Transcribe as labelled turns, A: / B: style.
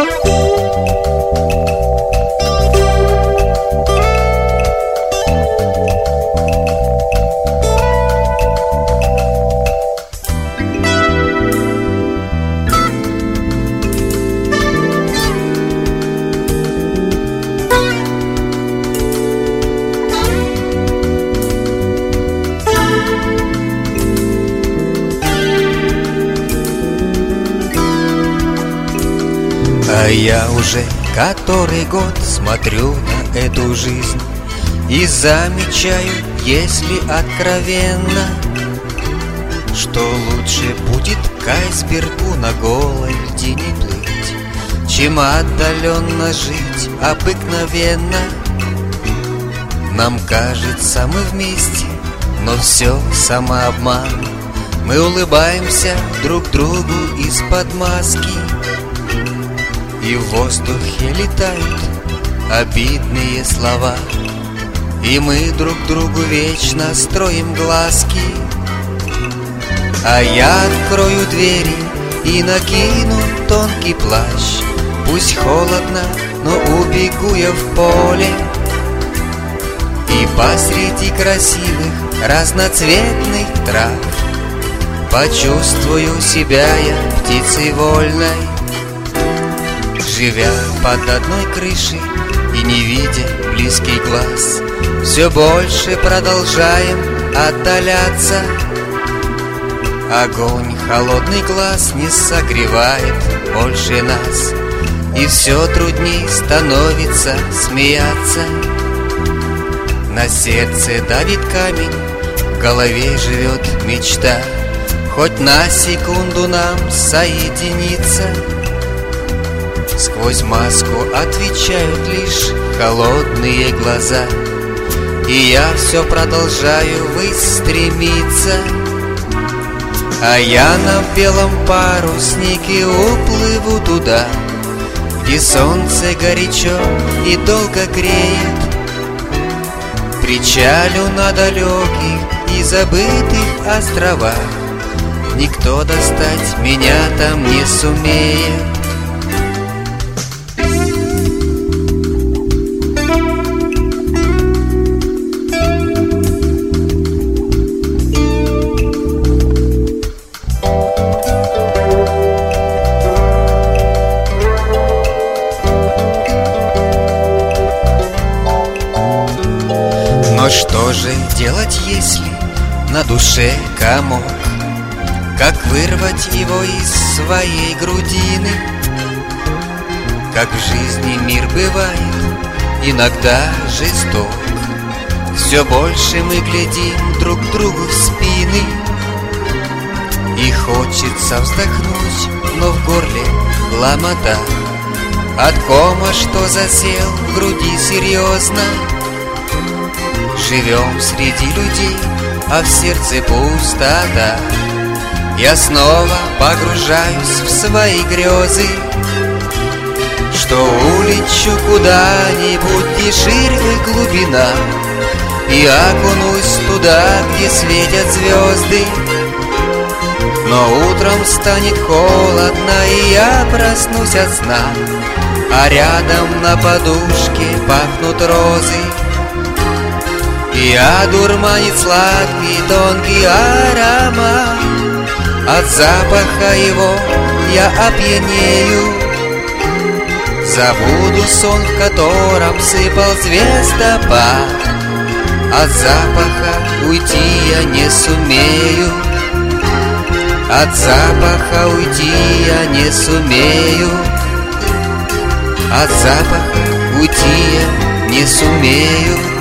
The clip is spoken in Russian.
A: А я уже который год смотрю на эту жизнь и замечаю, если откровенно, что лучше будет к айсбергу на голой льдине плыть, чем отдаленно жить обыкновенно. Нам кажется, мы вместе, но все самообман. Мы улыбаемся друг другу из-под маски, и в воздухе летают обидные слова, и мы друг другу вечно строим глазки. А я открою двери и накину тонкий плащ. Пусть холодно, но убегу я в поле, и посреди красивых разноцветных трав почувствую себя я птицей вольной. Живя под одной крышей и не видя близкий глаз, все больше продолжаем отдаляться. Огонь холодный глаз не согревает больше нас, и все трудней становится смеяться. На сердце давит камень, в голове живет мечта, хоть на секунду нам соединиться. Сквозь маску отвечают лишь холодные глаза, и я все продолжаю ввысь стремиться. А я на белом паруснике уплыву туда, где солнце горячо и долго греет. Причалю на далеких и забытых островах, никто достать меня там не сумеет. Но что же делать, если на душе комок? Как вырвать его из своей грудины? Как в жизни мир бывает иногда жесток, все больше мы глядим друг другу в спины, и хочется вздохнуть, но в горле ломота от кома, что засел в груди серьезно. Живем среди людей, а в сердце пустота. Я снова погружаюсь в свои грезы, что улечу куда-нибудь, где ширь и глубина, и окунусь туда, где светят звезды. Но утром станет холодно, и я проснусь от сна, а рядом на подушке пахнут розы. И одурманит сладкий тонкий аромат, от запаха его я опьянею. Забуду сон, в котором сыпал звездопад, от запаха уйти я не сумею. От запаха уйти я не сумею. От запаха уйти я не сумею.